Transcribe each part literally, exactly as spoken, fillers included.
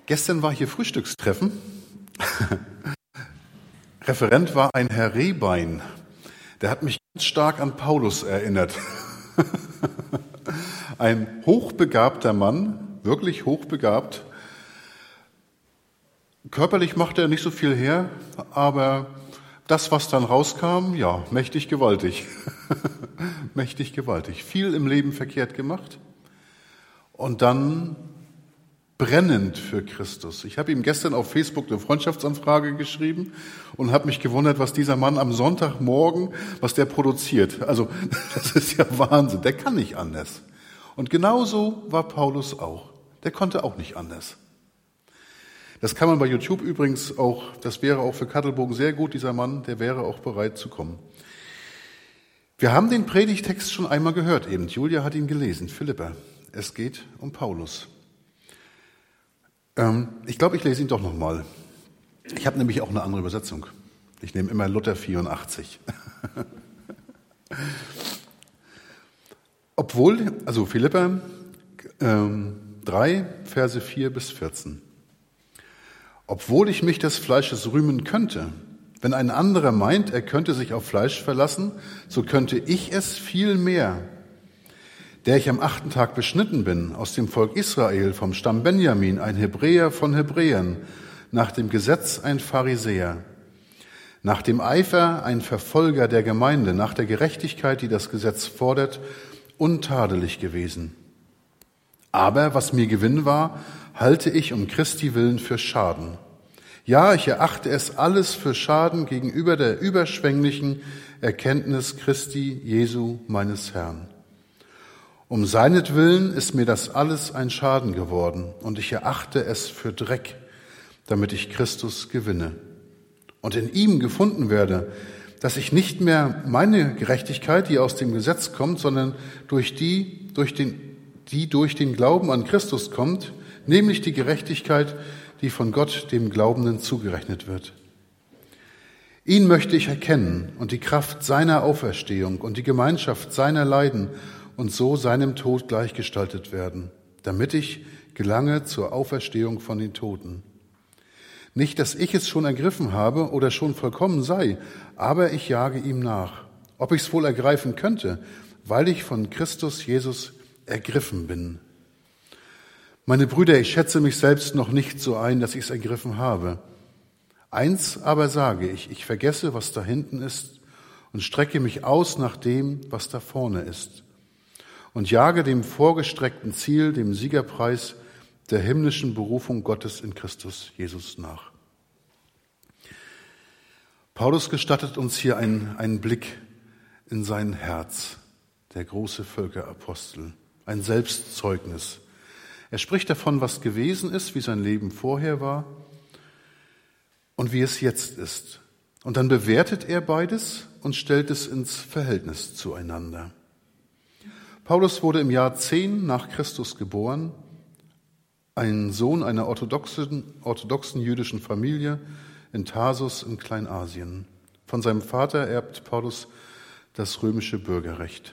Gestern war hier Frühstückstreffen. Referent war ein Herr Rehbein. Der hat mich ganz stark an Paulus erinnert. Ein hochbegabter Mann, wirklich hochbegabt. Körperlich machte er nicht so viel her, aber das, was dann rauskam, ja, mächtig gewaltig. Mächtig gewaltig. Viel im Leben verkehrt gemacht und dann brennend für Christus. Ich habe ihm gestern auf Facebook eine Freundschaftsanfrage geschrieben und habe mich gewundert, was dieser Mann am Sonntagmorgen, was der produziert. Also das ist ja Wahnsinn, der kann nicht anders. Und genauso war Paulus auch. Der konnte auch nicht anders. Das kann man bei YouTube übrigens auch, das wäre auch für Kattelbogen sehr gut, dieser Mann, der wäre auch bereit zu kommen. Wir haben den Predigtext schon einmal gehört eben. Julia hat ihn gelesen, Philipper. Es geht um Paulus. Ähm, ich glaube, ich lese ihn doch nochmal. Ich habe nämlich auch eine andere Übersetzung. Ich nehme immer Luther vierundachtzig. Obwohl, also Philipper ähm, drei, Verse vier bis vierzehn. Obwohl ich mich des Fleisches rühmen könnte, wenn ein anderer meint, er könnte sich auf Fleisch verlassen, so könnte ich es viel mehr, der ich am achten Tag beschnitten bin, aus dem Volk Israel, vom Stamm Benjamin, ein Hebräer von Hebräern, nach dem Gesetz ein Pharisäer, nach dem Eifer ein Verfolger der Gemeinde, nach der Gerechtigkeit, die das Gesetz fordert, untadelig gewesen. Aber was mir Gewinn war, halte ich um Christi willen für Schaden. Ja, ich erachte es alles für Schaden gegenüber der überschwänglichen Erkenntnis Christi Jesu meines Herrn. Um seinetwillen ist mir das alles ein Schaden geworden und ich erachte es für Dreck, damit ich Christus gewinne und in ihm gefunden werde, dass ich nicht mehr meine Gerechtigkeit, die aus dem Gesetz kommt, sondern durch die, durch den, die durch den Glauben an Christus kommt, nämlich die Gerechtigkeit, die von Gott dem Glaubenden zugerechnet wird. Ihn möchte ich erkennen und die Kraft seiner Auferstehung und die Gemeinschaft seiner Leiden und so seinem Tod gleichgestaltet werden, damit ich gelange zur Auferstehung von den Toten. Nicht, dass ich es schon ergriffen habe oder schon vollkommen sei, aber ich jage ihm nach. Ob ich es wohl ergreifen könnte, weil ich von Christus Jesus ergriffen bin. Meine Brüder, ich schätze mich selbst noch nicht so ein, dass ich es ergriffen habe. Eins aber sage ich, ich vergesse, was da hinten ist und strecke mich aus nach dem, was da vorne ist und jage dem vorgestreckten Ziel, dem Siegerpreis der himmlischen Berufung Gottes in Christus Jesus nach. Paulus gestattet uns hier einen, einen Blick in sein Herz, der große Völkerapostel, ein Selbstzeugnis. Er spricht davon, was gewesen ist, wie sein Leben vorher war und wie es jetzt ist. Und dann bewertet er beides und stellt es ins Verhältnis zueinander. Paulus wurde im Jahr zehn nach Christus geboren, ein Sohn einer orthodoxen, orthodoxen jüdischen Familie in Tarsus in Kleinasien. Von seinem Vater erbt Paulus das römische Bürgerrecht.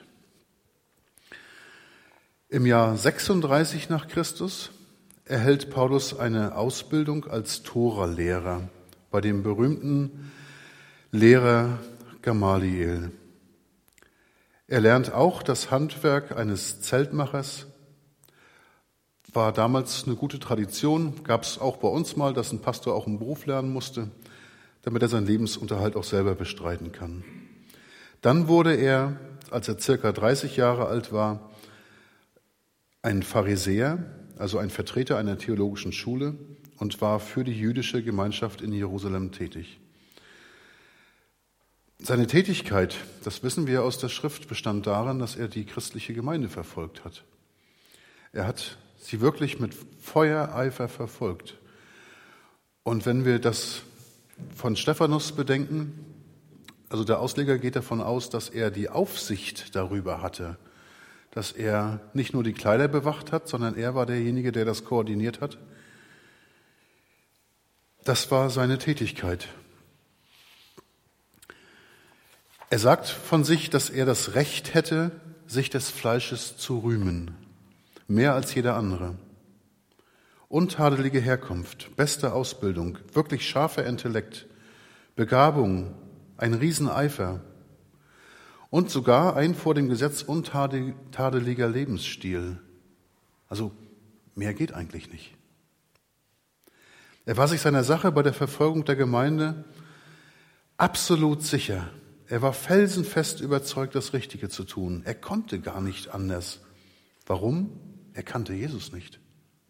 Im Jahr sechsunddreißig nach Christus erhält Paulus eine Ausbildung als Tora-Lehrer bei dem berühmten Lehrer Gamaliel. Er lernt auch das Handwerk eines Zeltmachers, war damals eine gute Tradition, gab es auch bei uns mal, dass ein Pastor auch einen Beruf lernen musste, damit er seinen Lebensunterhalt auch selber bestreiten kann. Dann wurde er, als er circa dreißig Jahre alt war, ein Pharisäer, also ein Vertreter einer theologischen Schule und war für die jüdische Gemeinschaft in Jerusalem tätig. Seine Tätigkeit, das wissen wir aus der Schrift, bestand darin, dass er die christliche Gemeinde verfolgt hat. Er hat sie wirklich mit Feuereifer verfolgt. Und wenn wir das von Stephanus bedenken, also der Ausleger geht davon aus, dass er die Aufsicht darüber hatte, dass er nicht nur die Kleider bewacht hat, sondern er war derjenige, der das koordiniert hat. Das war seine Tätigkeit. Er sagt von sich, dass er das Recht hätte, sich des Fleisches zu rühmen, mehr als jeder andere. untadelige Herkunft, beste Ausbildung, wirklich scharfer Intellekt, Begabung, ein Rieseneifer und sogar ein vor dem Gesetz untadeliger Lebensstil. Also mehr geht eigentlich nicht. Er war sich seiner Sache bei der Verfolgung der Gemeinde absolut sicher. Er war felsenfest überzeugt, das Richtige zu tun. Er konnte gar nicht anders. Warum? Er kannte Jesus nicht.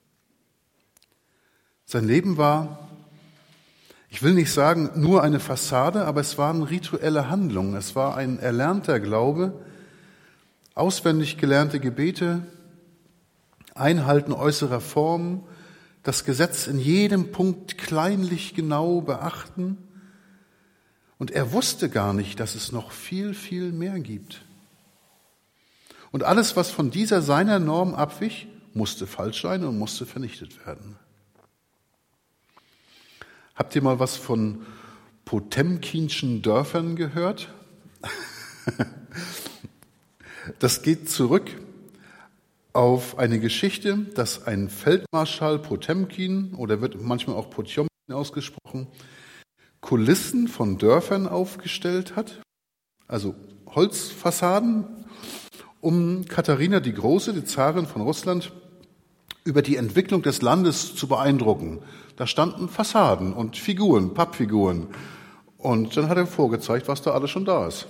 Sein Leben war, ich will nicht sagen nur eine Fassade, aber es waren rituelle Handlungen. Es war ein erlernter Glaube, auswendig gelernte Gebete, Einhalten äußerer Formen, das Gesetz in jedem Punkt kleinlich genau beachten. Und er wusste gar nicht, dass es noch viel, viel mehr gibt. Und alles, was von dieser seiner Norm abwich, musste falsch sein und musste vernichtet werden. Habt ihr mal was von Potemkinschen Dörfern gehört? Das geht zurück auf eine Geschichte, dass ein Feldmarschall Potemkin, oder wird manchmal auch Potjomkin ausgesprochen, Kulissen von Dörfern aufgestellt hat, also Holzfassaden, um Katharina die Große, die Zarin von Russland, über die Entwicklung des Landes zu beeindrucken. Da standen Fassaden und Figuren, Pappfiguren. Und dann hat er vorgezeigt, was da alles schon da ist.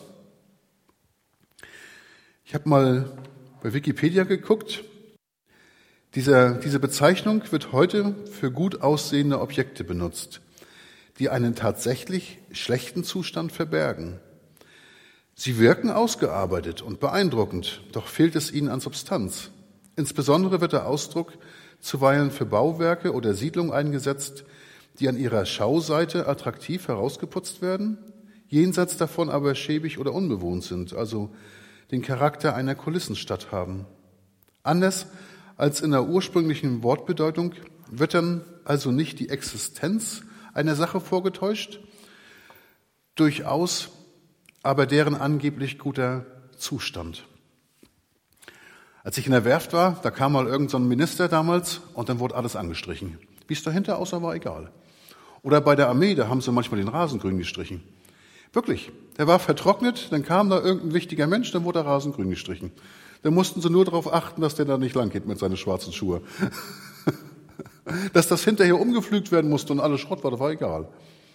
Ich habe mal bei Wikipedia geguckt. Dieser, diese Bezeichnung wird heute für gut aussehende Objekte benutzt, die einen tatsächlich schlechten Zustand verbergen. Sie wirken ausgearbeitet und beeindruckend, doch fehlt es ihnen an Substanz. Insbesondere wird der Ausdruck zuweilen für Bauwerke oder Siedlungen eingesetzt, die an ihrer Schauseite attraktiv herausgeputzt werden, jenseits davon aber schäbig oder unbewohnt sind, also den Charakter einer Kulissenstadt haben. Anders als in der ursprünglichen Wortbedeutung wird dann also nicht die Existenz einer Sache vorgetäuscht, durchaus aber deren angeblich guter Zustand. Als ich in der Werft war, da kam mal irgend so ein Minister damals und dann wurde alles angestrichen. Wie es dahinter aussah, war egal. Oder bei der Armee, da haben sie manchmal den Rasen grün gestrichen. Wirklich, der war vertrocknet, dann kam da irgendein wichtiger Mensch, dann wurde der Rasen grün gestrichen. Dann mussten sie nur darauf achten, dass der da nicht lang geht mit seinen schwarzen Schuhen. Dass das hinterher umgepflügt werden musste und alles Schrott war, das war egal.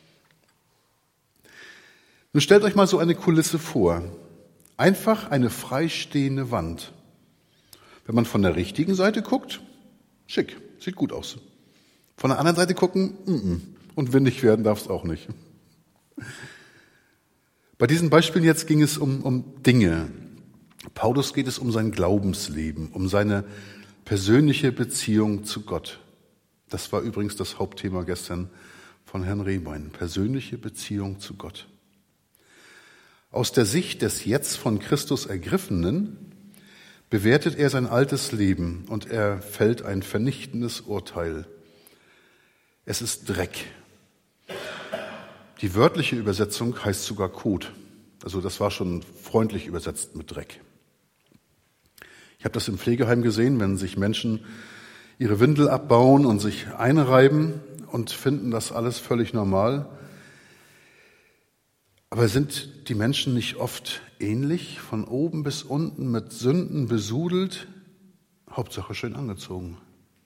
Nun stellt euch mal so eine Kulisse vor. Einfach eine freistehende Wand. Wenn man von der richtigen Seite guckt, schick, sieht gut aus. Von der anderen Seite gucken, mm-mm. Und windig werden darf es auch nicht. Bei diesen Beispielen jetzt ging es um, um Dinge. Paulus geht es um sein Glaubensleben, um seine persönliche Beziehung zu Gott. Das war übrigens das Hauptthema gestern von Herrn Rehbein, persönliche Beziehung zu Gott. Aus der Sicht des jetzt von Christus Ergriffenen bewertet er sein altes Leben und er fällt ein vernichtendes Urteil. Es ist Dreck. Die wörtliche Übersetzung heißt sogar Kot. Also das war schon freundlich übersetzt mit Dreck. Ich habe das im Pflegeheim gesehen, wenn sich Menschen ihre Windel abbauen und sich einreiben und finden das alles völlig normal. Aber sind die Menschen nicht oft ähnlich, von oben bis unten mit Sünden besudelt, Hauptsache schön angezogen?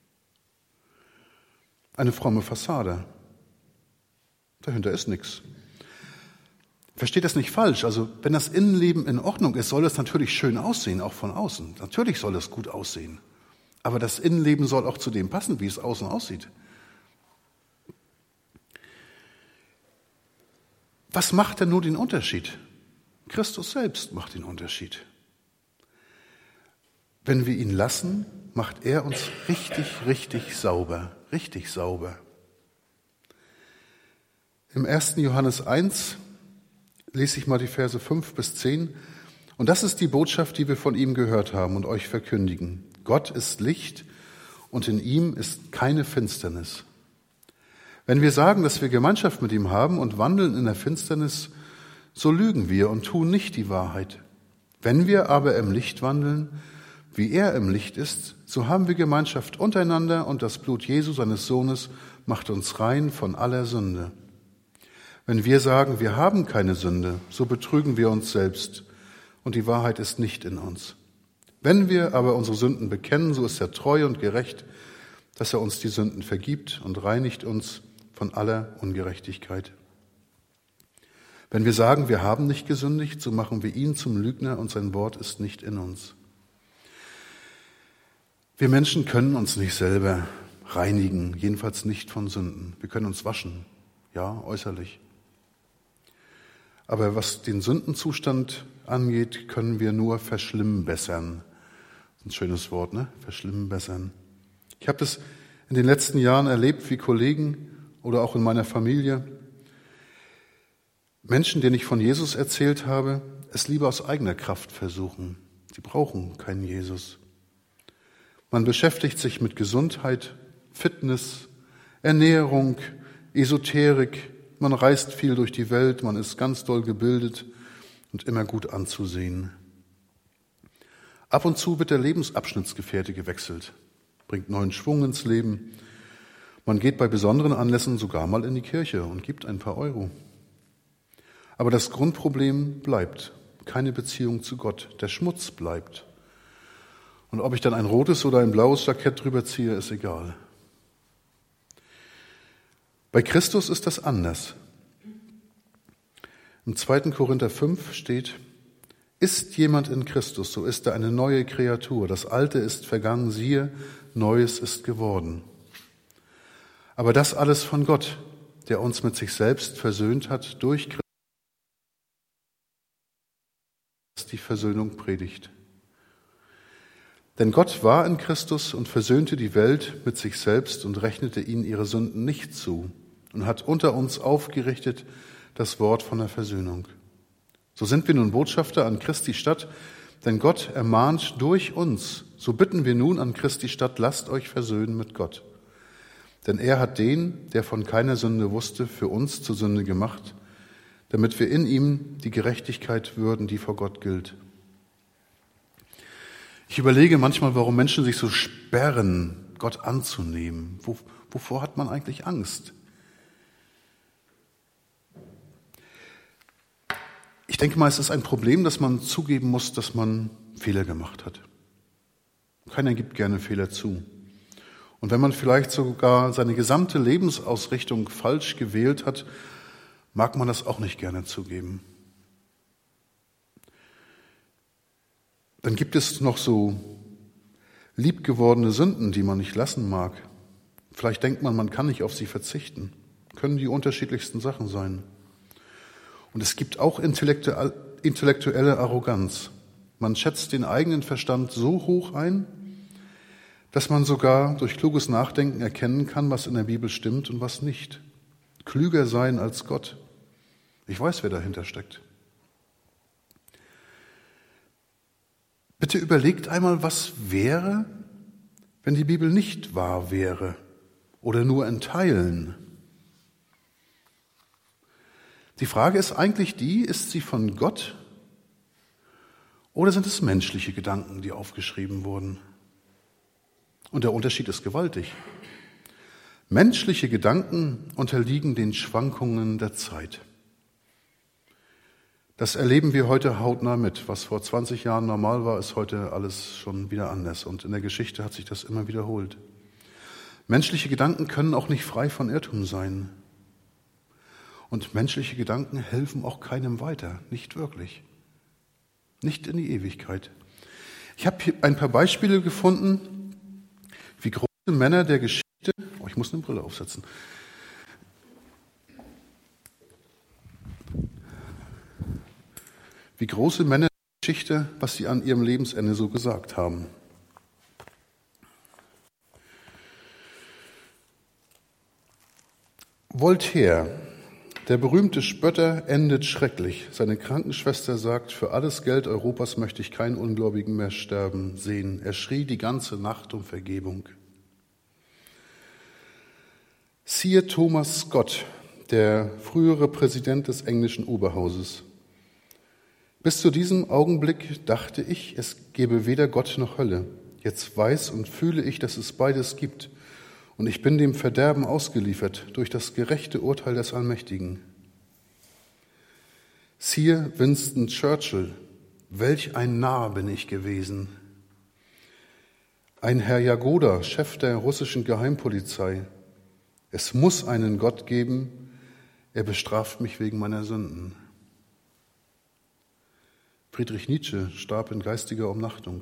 Eine fromme Fassade. Dahinter ist nichts. Versteht das nicht falsch. Also wenn das Innenleben in Ordnung ist, soll es natürlich schön aussehen, auch von außen. Natürlich soll es gut aussehen. Aber das Innenleben soll auch zu dem passen, wie es außen aussieht. Was macht denn nun den Unterschied? Christus selbst macht den Unterschied. Wenn wir ihn lassen, macht er uns richtig, richtig sauber. Richtig sauber. Im ersten Johannes eins lese ich mal die Verse fünf bis zehn. Und das ist die Botschaft, die wir von ihm gehört haben und euch verkündigen. Gott ist Licht und in ihm ist keine Finsternis. Wenn wir sagen, dass wir Gemeinschaft mit ihm haben und wandeln in der Finsternis, so lügen wir und tun nicht die Wahrheit. Wenn wir aber im Licht wandeln, wie er im Licht ist, so haben wir Gemeinschaft untereinander und das Blut Jesu, seines Sohnes, macht uns rein von aller Sünde. Wenn wir sagen, wir haben keine Sünde, so betrügen wir uns selbst und die Wahrheit ist nicht in uns. Wenn wir aber unsere Sünden bekennen, so ist er treu und gerecht, dass er uns die Sünden vergibt und reinigt uns von aller Ungerechtigkeit. Wenn wir sagen, wir haben nicht gesündigt, so machen wir ihn zum Lügner und sein Wort ist nicht in uns. Wir Menschen können uns nicht selber reinigen, jedenfalls nicht von Sünden. Wir können uns waschen, ja, äußerlich. Aber was den Sündenzustand angeht, können wir nur verschlimmbessern. Ein schönes Wort, ne? Verschlimmbessern. Ich habe das in den letzten Jahren erlebt, wie Kollegen oder auch in meiner Familie, Menschen, denen ich von Jesus erzählt habe, es lieber aus eigener Kraft versuchen. Sie brauchen keinen Jesus. Man beschäftigt sich mit Gesundheit, Fitness, Ernährung, Esoterik. Man reist viel durch die Welt, man ist ganz doll gebildet und immer gut anzusehen. Ab und zu wird der Lebensabschnittsgefährte gewechselt, bringt neuen Schwung ins Leben. Man geht bei besonderen Anlässen sogar mal in die Kirche und gibt ein paar Euro. Aber das Grundproblem bleibt, keine Beziehung zu Gott. Der Schmutz bleibt. Und ob ich dann ein rotes oder ein blaues Jackett drüber ziehe, ist egal. Bei Christus ist das anders. Im zweiten Korinther fünf steht, ist jemand in Christus, so ist er eine neue Kreatur. Das Alte ist vergangen, siehe, Neues ist geworden. Aber das alles von Gott, der uns mit sich selbst versöhnt hat durch Christus, die Versöhnung predigt. Denn Gott war in Christus und versöhnte die Welt mit sich selbst und rechnete ihnen ihre Sünden nicht zu und hat unter uns aufgerichtet das Wort von der Versöhnung. So sind wir nun Botschafter an Christi Stadt, denn Gott ermahnt durch uns. So bitten wir nun an Christi Stadt, lasst euch versöhnen mit Gott. Denn er hat den, der von keiner Sünde wusste, für uns zur Sünde gemacht, damit wir in ihm die Gerechtigkeit würden, die vor Gott gilt. Ich überlege manchmal, warum Menschen sich so sperren, Gott anzunehmen. Wo, wovor hat man eigentlich Angst? Ich denke mal, es ist ein Problem, dass man zugeben muss, dass man Fehler gemacht hat. Keiner gibt gerne Fehler zu. Und wenn man vielleicht sogar seine gesamte Lebensausrichtung falsch gewählt hat, mag man das auch nicht gerne zugeben. Dann gibt es noch so liebgewordene Sünden, die man nicht lassen mag. Vielleicht denkt man, man kann nicht auf sie verzichten. Können die unterschiedlichsten Sachen sein. Und es gibt auch intellektuelle Arroganz. Man schätzt den eigenen Verstand so hoch ein, dass man sogar durch kluges Nachdenken erkennen kann, was in der Bibel stimmt und was nicht. Klüger sein als Gott. Ich weiß, wer dahinter steckt. Bitte überlegt einmal, was wäre, wenn die Bibel nicht wahr wäre oder nur in Teilen. Die Frage ist eigentlich die, ist sie von Gott oder sind es menschliche Gedanken, die aufgeschrieben wurden? Und der Unterschied ist gewaltig. Menschliche Gedanken unterliegen den Schwankungen der Zeit. Das erleben wir heute hautnah mit. Was vor zwanzig Jahren normal war, ist heute alles schon wieder anders. Und in der Geschichte hat sich das immer wiederholt. Menschliche Gedanken können auch nicht frei von Irrtum sein. Und menschliche Gedanken helfen auch keinem weiter. Nicht wirklich. Nicht in die Ewigkeit. Ich habe hier ein paar Beispiele gefunden, wie große Männer der Geschichte, oh, ich muss eine Brille aufsetzen, wie große Männer der Geschichte, was sie an ihrem Lebensende so gesagt haben. Voltaire, der berühmte Spötter, endet schrecklich. Seine Krankenschwester sagt, für alles Geld Europas möchte ich keinen Ungläubigen mehr sterben sehen. Er schrie die ganze Nacht um Vergebung. Sir Thomas Scott, der frühere Präsident des englischen Oberhauses. Bis zu diesem Augenblick dachte ich, es gebe weder Gott noch Hölle. Jetzt weiß und fühle ich, dass es beides gibt. Und ich bin dem Verderben ausgeliefert durch das gerechte Urteil des Allmächtigen. Siehe Winston Churchill, welch ein Narr bin ich gewesen. Ein Herr Jagoda, Chef der russischen Geheimpolizei. Es muss einen Gott geben, er bestraft mich wegen meiner Sünden. Friedrich Nietzsche starb in geistiger Umnachtung.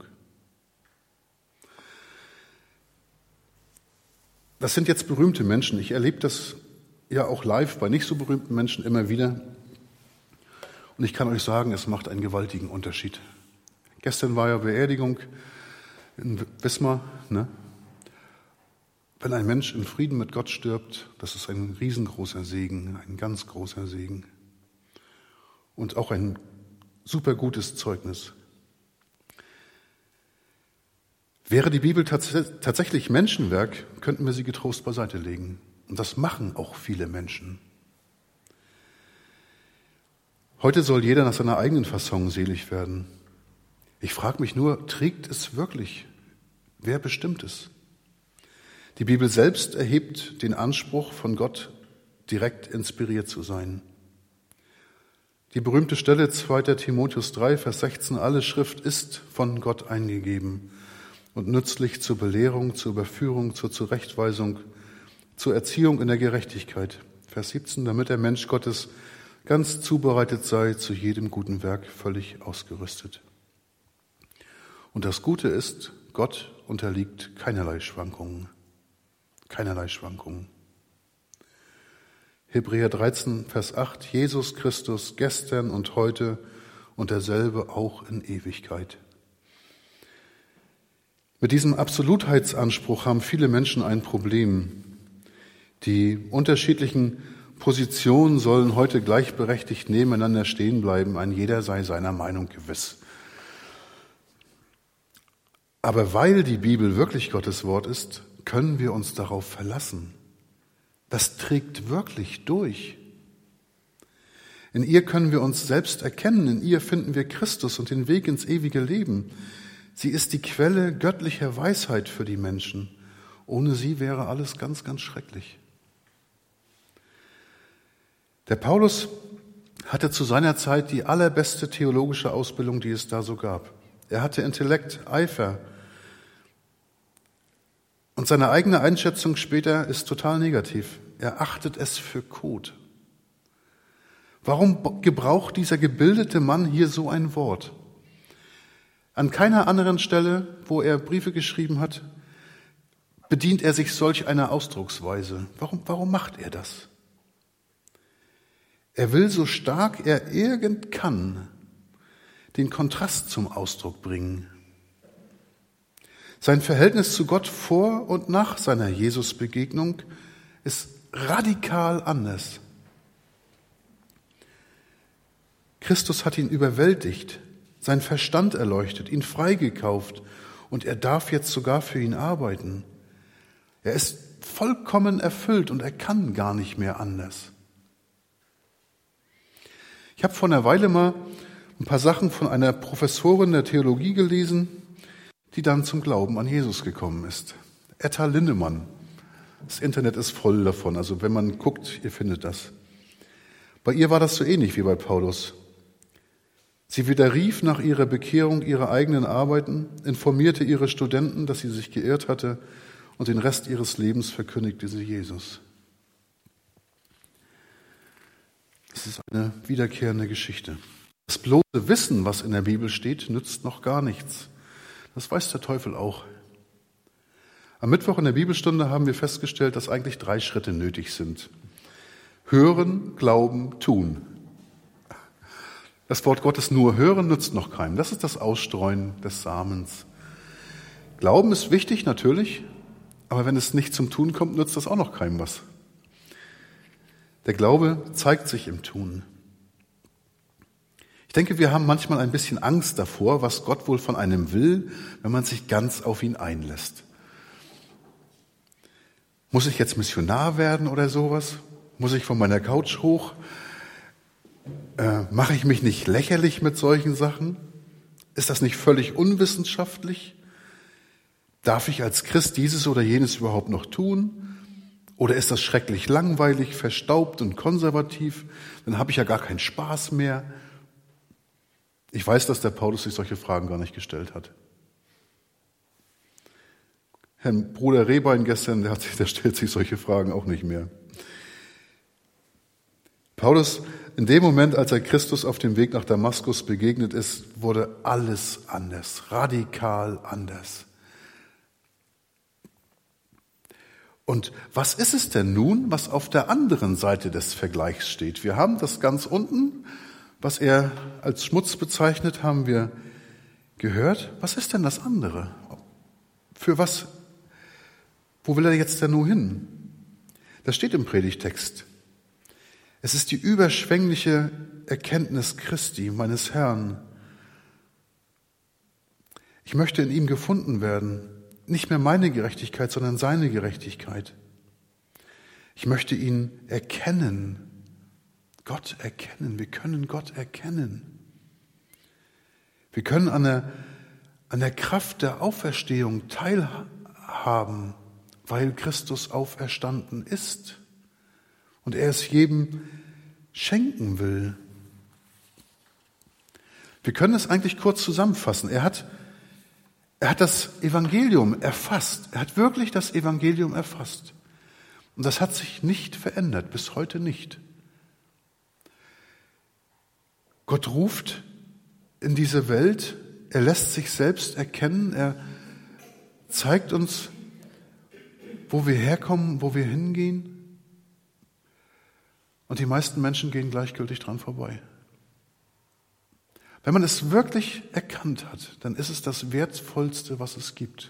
Das sind jetzt berühmte Menschen. Ich erlebe das ja auch live bei nicht so berühmten Menschen immer wieder. Und ich kann euch sagen, es macht einen gewaltigen Unterschied. Gestern war ja Beerdigung in Wismar. Ne? Wenn ein Mensch in Frieden mit Gott stirbt, das ist ein riesengroßer Segen, ein ganz großer Segen. Und auch ein super gutes Zeugnis. Wäre die Bibel tats- tatsächlich Menschenwerk, könnten wir sie getrost beiseite legen. Und das machen auch viele Menschen. Heute soll jeder nach seiner eigenen Fasson selig werden. Ich frage mich nur, trägt es wirklich? Wer bestimmt es? Die Bibel selbst erhebt den Anspruch, von Gott direkt inspiriert zu sein. Die berühmte Stelle zweiter Timotheus drei, Vers sechzehn, alle Schrift ist von Gott eingegeben und nützlich zur Belehrung, zur Überführung, zur Zurechtweisung, zur Erziehung in der Gerechtigkeit. Vers siebzehn, damit der Mensch Gottes ganz zubereitet sei, zu jedem guten Werk völlig ausgerüstet. Und das Gute ist, Gott unterliegt keinerlei Schwankungen. Keinerlei Schwankungen. Hebräer dreizehn, Vers acht, Jesus Christus gestern und heute und derselbe auch in Ewigkeit. Mit diesem Absolutheitsanspruch haben viele Menschen ein Problem. Die unterschiedlichen Positionen sollen heute gleichberechtigt nebeneinander stehen bleiben, ein jeder sei seiner Meinung gewiss. Aber weil die Bibel wirklich Gottes Wort ist, können wir uns darauf verlassen. Das trägt wirklich durch. In ihr können wir uns selbst erkennen, in ihr finden wir Christus und den Weg ins ewige Leben. Sie ist die Quelle göttlicher Weisheit für die Menschen. Ohne sie wäre alles ganz, ganz schrecklich. Der Paulus hatte zu seiner Zeit die allerbeste theologische Ausbildung, die es da so gab. Er hatte Intellekt, Eifer. Und seine eigene Einschätzung später ist total negativ. Er achtet es für Kot. Warum gebraucht dieser gebildete Mann hier so ein Wort? An keiner anderen Stelle, wo er Briefe geschrieben hat, bedient er sich solch einer Ausdrucksweise. Warum, warum macht er das? Er will so stark er irgend kann den Kontrast zum Ausdruck bringen. Sein Verhältnis zu Gott vor und nach seiner Jesus-Begegnung ist radikal anders. Christus hat ihn überwältigt, sein Verstand erleuchtet, ihn freigekauft und er darf jetzt sogar für ihn arbeiten. Er ist vollkommen erfüllt und er kann gar nicht mehr anders. Ich habe vor einer Weile mal ein paar Sachen von einer Professorin der Theologie gelesen, die dann zum Glauben an Jesus gekommen ist. Etta Lindemann. Das Internet ist voll davon, also wenn man guckt, ihr findet das. Bei ihr war das so ähnlich wie bei Paulus. Sie widerrief nach ihrer Bekehrung ihre eigenen Arbeiten, informierte ihre Studenten, dass sie sich geirrt hatte und den Rest ihres Lebens verkündigte sie Jesus. Das ist eine wiederkehrende Geschichte. Das bloße Wissen, was in der Bibel steht, nützt noch gar nichts. Das weiß der Teufel auch. Am Mittwoch in der Bibelstunde haben wir festgestellt, dass eigentlich drei Schritte nötig sind. Hören, glauben, tun. Das Wort Gottes nur hören nützt noch keinem. Das ist das Ausstreuen des Samens. Glauben ist wichtig, natürlich, aber wenn es nicht zum Tun kommt, nützt das auch noch keinem was. Der Glaube zeigt sich im Tun. Ich denke, wir haben manchmal ein bisschen Angst davor, was Gott wohl von einem will, wenn man sich ganz auf ihn einlässt. Muss ich jetzt Missionar werden oder sowas? Muss ich von meiner Couch hoch? Äh, mache ich mich nicht lächerlich mit solchen Sachen? Ist das nicht völlig unwissenschaftlich? Darf ich als Christ dieses oder jenes überhaupt noch tun? Oder ist das schrecklich langweilig, verstaubt und konservativ? Dann habe ich ja gar keinen Spaß mehr. Ich weiß, dass der Paulus sich solche Fragen gar nicht gestellt hat. Herrn Bruder Rehbein gestern, der, hat sich, der stellt sich solche Fragen auch nicht mehr. Paulus, in dem Moment, als er Christus auf dem Weg nach Damaskus begegnet ist, wurde alles anders, radikal anders. Und was ist es denn nun, was auf der anderen Seite des Vergleichs steht? Wir haben das ganz unten, was er als Schmutz bezeichnet, haben wir gehört. Was ist denn das andere? Für was? Wo will er jetzt denn nun hin? Das steht im Predigtext. Es ist die überschwängliche Erkenntnis Christi, meines Herrn. Ich möchte in ihm gefunden werden. Nicht mehr meine Gerechtigkeit, sondern seine Gerechtigkeit. Ich möchte ihn erkennen. Gott erkennen. Wir können Gott erkennen. Wir können an der, an der Kraft der Auferstehung teilhaben, weil Christus auferstanden ist und er es jedem schenken will. Wir können es eigentlich kurz zusammenfassen. Er hat Er hat das Evangelium erfasst. Er hat wirklich das Evangelium erfasst. Und das hat sich nicht verändert, bis heute nicht. Gott ruft in diese Welt, er lässt sich selbst erkennen, er zeigt uns, wo wir herkommen, wo wir hingehen. Und die meisten Menschen gehen gleichgültig dran vorbei. Wenn man es wirklich erkannt hat, dann ist es das Wertvollste, was es gibt.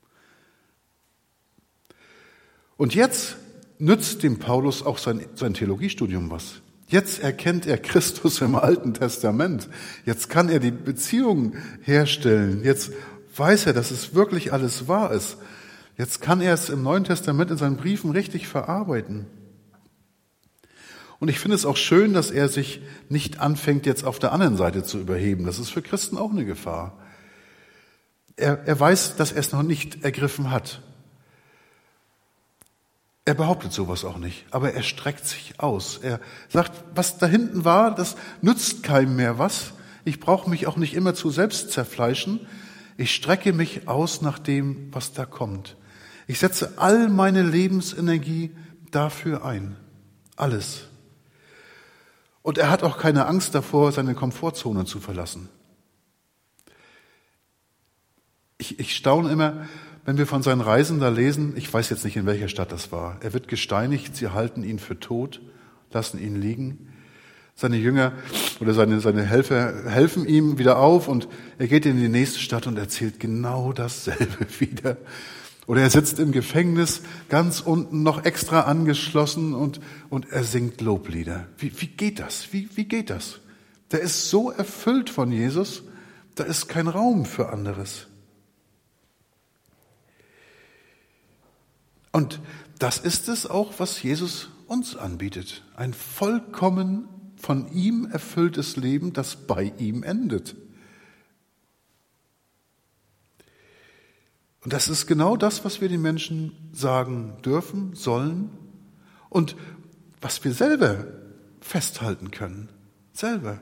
Und jetzt nützt dem Paulus auch sein, sein Theologiestudium was. Jetzt erkennt er Christus im Alten Testament. Jetzt kann er die Beziehung herstellen. Jetzt weiß er, dass es wirklich alles wahr ist. Jetzt kann er es im Neuen Testament in seinen Briefen richtig verarbeiten. Und ich finde es auch schön, dass er sich nicht anfängt, jetzt auf der anderen Seite zu überheben. Das ist für Christen auch eine Gefahr. Er, er weiß, dass er es noch nicht ergriffen hat. Er behauptet sowas auch nicht, aber er streckt sich aus. Er sagt, was da hinten war, das nützt keinem mehr was. Ich brauche mich auch nicht immer zu selbst zerfleischen. Ich strecke mich aus nach dem, was da kommt. Ich setze all meine Lebensenergie dafür ein. Alles. Und er hat auch keine Angst davor, seine Komfortzone zu verlassen. Ich, ich staune immer, wenn wir von seinen Reisen da lesen, ich weiß jetzt nicht, in welcher Stadt das war. Er wird gesteinigt, sie halten ihn für tot, lassen ihn liegen. Seine Jünger oder seine, seine Helfer helfen ihm wieder auf und er geht in die nächste Stadt und erzählt genau dasselbe wieder. Oder er sitzt im Gefängnis, ganz unten noch extra angeschlossen und, und er singt Loblieder. Wie, wie geht das? Wie, wie geht das? Der ist so erfüllt von Jesus, da ist kein Raum für anderes. Und das ist es auch, was Jesus uns anbietet. Ein vollkommen von ihm erfülltes Leben, das bei ihm endet. Und das ist genau das, was wir den Menschen sagen dürfen, sollen und was wir selber festhalten können. Selber.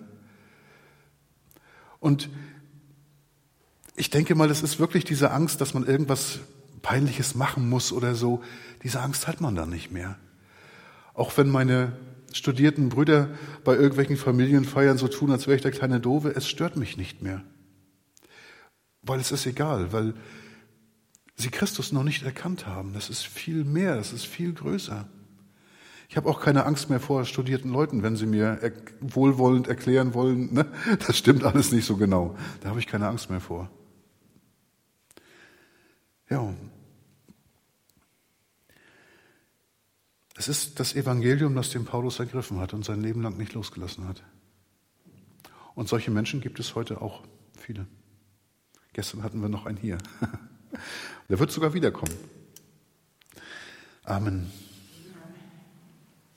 Und ich denke mal, es ist wirklich diese Angst, dass man irgendwas Peinliches machen muss oder so. Diese Angst hat man dann nicht mehr. Auch wenn meine studierten Brüder bei irgendwelchen Familienfeiern so tun, als wäre ich der kleine Doofe, es stört mich nicht mehr. Weil es ist egal, weil sie Christus noch nicht erkannt haben. Das ist viel mehr, das ist viel größer. Ich habe auch keine Angst mehr vor studierten Leuten, wenn sie mir er- wohlwollend erklären wollen, ne? Das stimmt alles nicht so genau. Da habe ich keine Angst mehr vor. Ja. Es ist das Evangelium, das den Paulus ergriffen hat und sein Leben lang nicht losgelassen hat. Und solche Menschen gibt es heute auch viele. Gestern hatten wir noch einen hier. Der wird sogar wiederkommen. Amen.